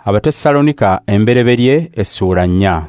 Abatesalonika embereberye essula 4.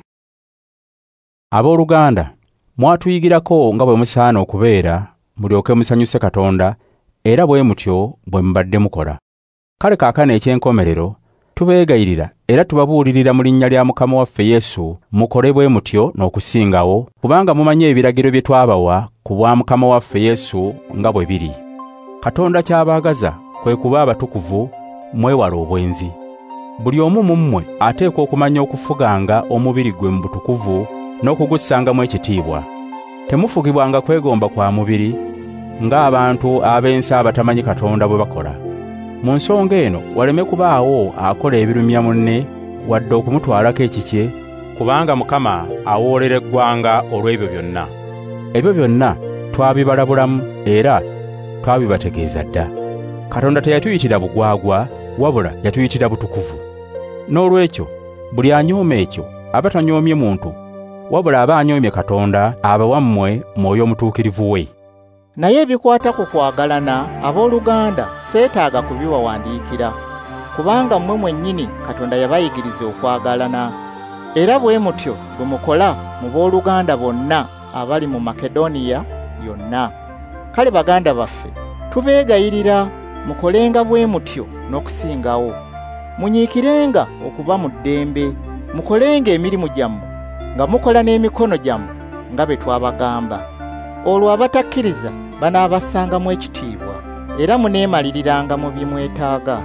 Abooluganda, mwatuyigirako nga bwe musaana okubeera mulyoke musanyuse Katonda era bwe mutyo bwe mbadde mukola. Kale kaakano ekyenkomerero tubeegayirira era tubabuulirira mu linnya lya Mukama waffe Yesu mukole bwe mutyo n'okusingawo, kubanga mumanye ebiragiro bye twabawa ku bwa Mukama waffe Yesu nga bwe biri. Katonda ky'abaagaza kwe kuba abatukuvu, mwewala obwenzi. Buli omu mu mmwe ateekwa okumanya okufuganga omubiri gwe mu butukuvu n'okugussangamu ekitiibwa. Temufugibwanga kwegomba kwa mubiri ng'abantu ab'ensi abatamanyi Katonda bwe bakola. Mu nsonga eno waleme kubaawo akola ebirumya munne wadde okumutwalako ekikye, kubanga Mukama awoolera eggwanga olw'ebyo byonna. Ebyo byonna twabibalabulamu era twabibategeeza dda. Katonda teyatuyitira bugwagwa, wabula yatuyitira butukuvu. N'olwekyo buli anyooma ekyo aba tanyoomye muntu, wabula aba anyoomye Katonda aba wammwe Mwoyo Omutuukirivu we. Naye ebikwata ku kwagalana, abooluganda, seetaaga kubiwawandiikira, kubanga mmwe mwennyini Katonda yabayigiriza okwagalana. Era bwe mutyo bwe mukola mu booluganda bonna abali mu Makedoniya yonna. Kale baganda baffe, tubeegayirira mukolenga bwe mutyo n'okusingawo. Munyiikirenga okuba mu ddembe, mukolenga emirimu gyammwe nga mukola n'emikono gyammwe nga bwe twabagamba. Olwo abatakkiriza banaabassangamu ekitiibwa era muneemaliriranga mu bimwetaaga.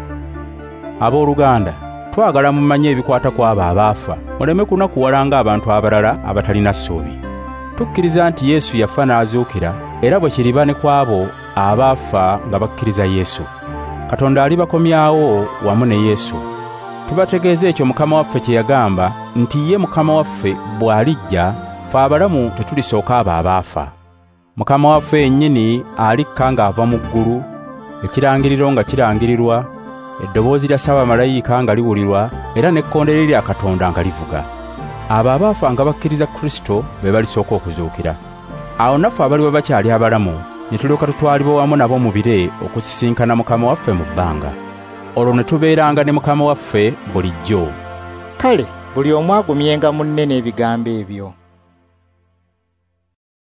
Abooluganda, twagala mumanye ebikwata ku abo abaafa, muleme kunakuwalanga abantu abalala abatalina ssuubi. Tukkiriza nti Yesu yafa n'azuukira, era bwe kiriba ne kw'abo abaafa nga bakkiriza Yesu. Katonda alibakomyawo wamu ne Yesu. Tubategeeza ekyo Mukama waffe kye yagamba nti ye Mukama waffe bw'alijja, ffe abalamu tetulisooka abo abaafa. Mukama waffe yennyini alikka ng'ava mu ggulu, ekirangiriro nga kirangirirwa, eddoboozi lya Ssabamalayika nga liwulirwa, era n'ekkondeere lya Katonda nga livuga. Abo abaafa nga bakkiriza Kristo be balisooka okuzuukira. Awo naffe abaliba bakyali abalamu ne tulyoka tutwalibwa wamu nabo mu bire okusisinkana Mukama waffe mu bbanga. Olwo ne tubeeranga ne Mukama waffe bulijjo. Kale buli omu agumyenga munne n'ebigambo ebyo.